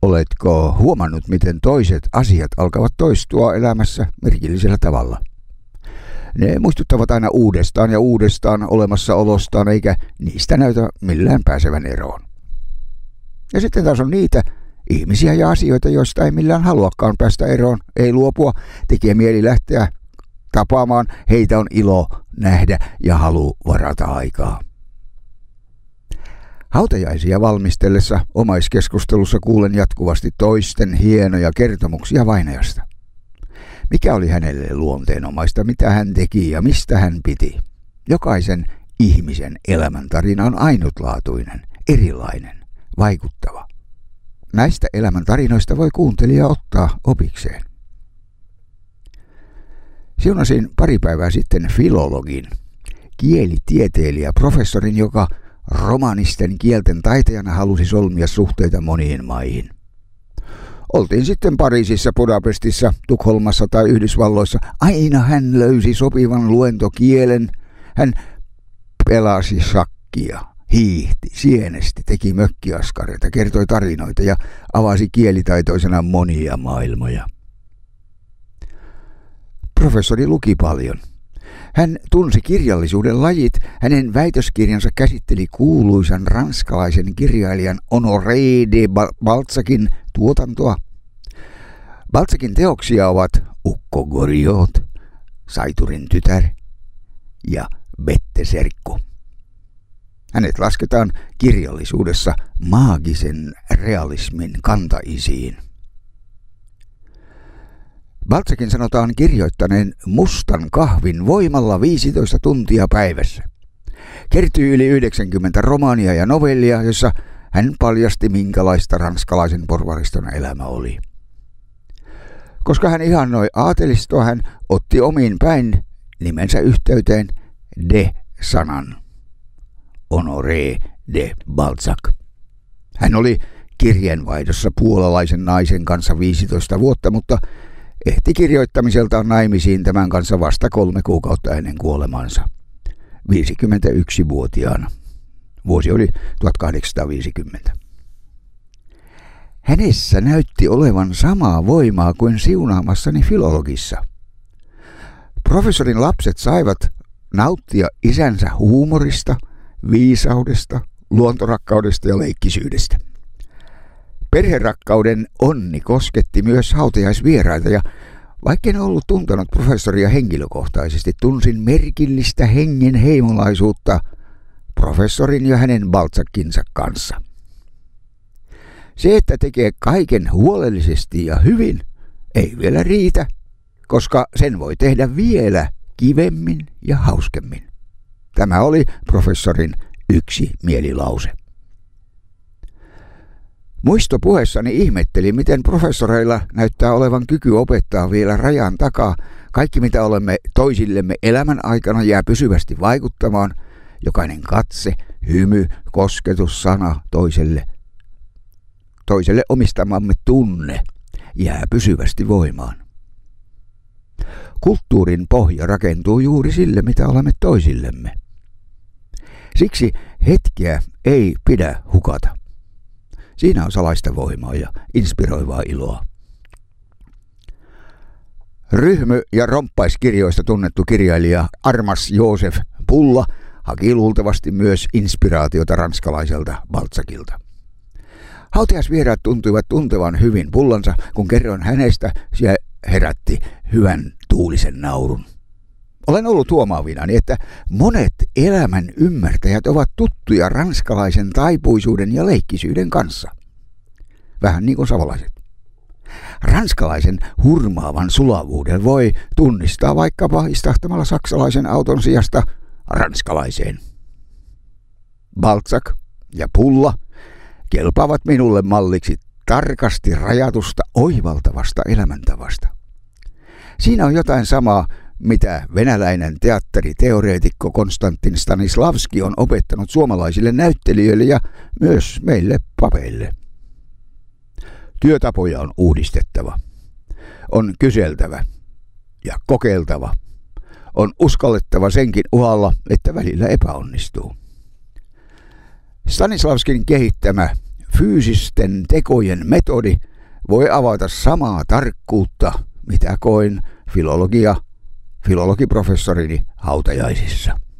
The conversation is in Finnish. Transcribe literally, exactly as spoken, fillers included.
Oletko huomannut, miten toiset asiat alkavat toistua elämässä merkillisellä tavalla? Ne muistuttavat aina uudestaan ja uudestaan olemassaolostaan, eikä niistä näytä millään pääsevän eroon. Ja sitten taas on niitä ihmisiä ja asioita, joista ei millään haluakaan päästä eroon, ei luopua, tekee mieli lähteä tapaamaan, heitä on ilo nähdä ja halu varata aikaa. Hautajaisia valmistellessa omaiskeskustelussa kuulen jatkuvasti toisten hienoja kertomuksia vainajasta. Mikä oli hänelle luonteenomaista, mitä hän teki ja mistä hän piti. Jokaisen ihmisen elämäntarina on ainutlaatuinen, erilainen, vaikuttava. Näistä elämäntarinoista voi kuuntelija ottaa opikseen. Siunasin pari päivää sitten filologin, kielitieteilijä, professorin, joka romanisten kielten taitajana halusi solmia suhteita moniin maihin. Oltiin sitten Pariisissa, Budapestissa, Tukholmassa tai Yhdysvalloissa. Aina hän löysi sopivan luentokielen. Hän pelasi shakkia, hiihti, sienesti, teki mökkiaskareita, kertoi tarinoita ja avasi kielitaitoisena monia maailmoja. Professori luki paljon. Hän tunsi kirjallisuuden lajit. Hänen väitöskirjansa käsitteli kuuluisan ranskalaisen kirjailijan Honoré de Balzacin tuotantoa. Balzacin teoksia ovat Ukko Goriot, Saiturin tytär ja Bette Serkku. Hänet lasketaan kirjallisuudessa maagisen realismin kantaisiin. Balzacin sanotaan kirjoittaneen mustan kahvin voimalla viisitoista tuntia päivässä. Kertyy yli yhdeksänkymmentä romaania ja novellia, jossa hän paljasti, minkälaista ranskalaisen porvariston elämä oli. Koska hän ihannoi aatelistoa, hän otti omiin päin nimensä yhteyteen de-sanan. Honoré de Balzac. Hän oli kirjeenvaihdossa puolalaisen naisen kanssa viisitoista vuotta, mutta ehti kirjoittamiseltaan naimisiin tämän kanssa vasta kolme kuukautta ennen kuolemansa, viisikymmentäyksivuotiaana. Vuosi oli tuhatkahdeksansataaviisikymmentä. Hänessä näytti olevan samaa voimaa kuin siunaamassani filologissa. Professorin lapset saivat nauttia isänsä huumorista, viisaudesta, luontorakkaudesta ja leikkisyydestä. Perherakkauden onni kosketti myös hautajaisvieraita ja vaikka en ollut tuntenut professoria henkilökohtaisesti, tunsin merkillistä hengen heimolaisuutta professorin ja hänen Balzacinsa kanssa. Se, että tekee kaiken huolellisesti ja hyvin, ei vielä riitä, koska sen voi tehdä vielä kivemmin ja hauskemmin. Tämä oli professorin yksi mielilause. Muistopuheessani ihmettelin, miten professoreilla näyttää olevan kyky opettaa vielä rajan takaa. Kaikki, mitä olemme toisillemme elämän aikana, jää pysyvästi vaikuttamaan. Jokainen katse, hymy, kosketus, sana toiselle. Toiselle omistamamme tunne jää pysyvästi voimaan. Kulttuurin pohja rakentuu juuri sille, mitä olemme toisillemme. Siksi hetkeä ei pidä hukata. Siinä on salaista voimaa ja inspiroivaa iloa. Ryhmy- ja romppaiskirjoista tunnettu kirjailija Armas Joseph Pulla haki luultavasti myös inspiraatiota ranskalaiselta Balzacilta. Hautajaisvieraat tuntuivat tuntevan hyvin Pullansa, kun kerroin hänestä, se herätti hyvän tuulisen naurun. Olen ollut huomaavinani, että monet elämän ymmärtäjät ovat tuttuja ranskalaisen taipuisuuden ja leikkisyyden kanssa. Vähän niin kuin savolaiset. Ranskalaisen hurmaavan sulavuuden voi tunnistaa vaikkapa istahtamalla saksalaisen auton sijasta ranskalaiseen. Balzac ja Pulla kelpaavat minulle malliksi tarkasti rajatusta oivaltavasta elämäntavasta. Siinä on jotain samaa, mitä venäläinen teatteriteoreetikko Konstantin Stanislavski on opettanut suomalaisille näyttelijöille ja myös meille papeille. Työtapoja on uudistettava. On kyseltävä ja kokeiltava. On uskallettava senkin uhalla, että välillä epäonnistuu. Stanislavskin kehittämä fyysisten tekojen metodi voi avata samaa tarkkuutta, mitä koin filologia, filologiprofessorini hautajaisissa.